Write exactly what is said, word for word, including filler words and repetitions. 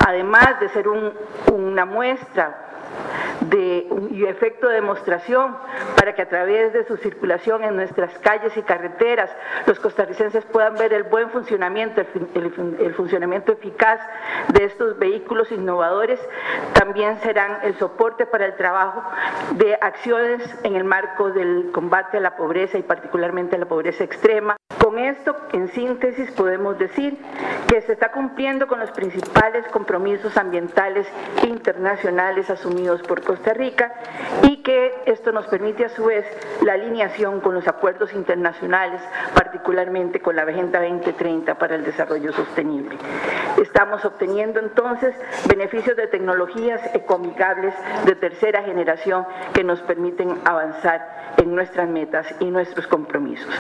además de ser un, una muestra de, y efecto de demostración para que a través de su circulación en nuestras calles y carreteras los costarricenses puedan ver el buen funcionamiento, el, el, el funcionamiento eficaz de estos vehículos innovadores, también serán el soporte para el trabajo de acciones en el marco del combate a la pobreza y particularmente a la pobreza extrema. Con esto, en síntesis, podemos decir que se está cumpliendo con los principales compromisos ambientales internacionales asumidos por Costa Rica y que esto nos permite a su vez la alineación con los acuerdos internacionales, particularmente con la Agenda veinte treinta para el desarrollo sostenible. Estamos obteniendo entonces beneficios de tecnologías ecoamigables de tercera generación que nos permiten avanzar en nuestras metas y nuestros compromisos.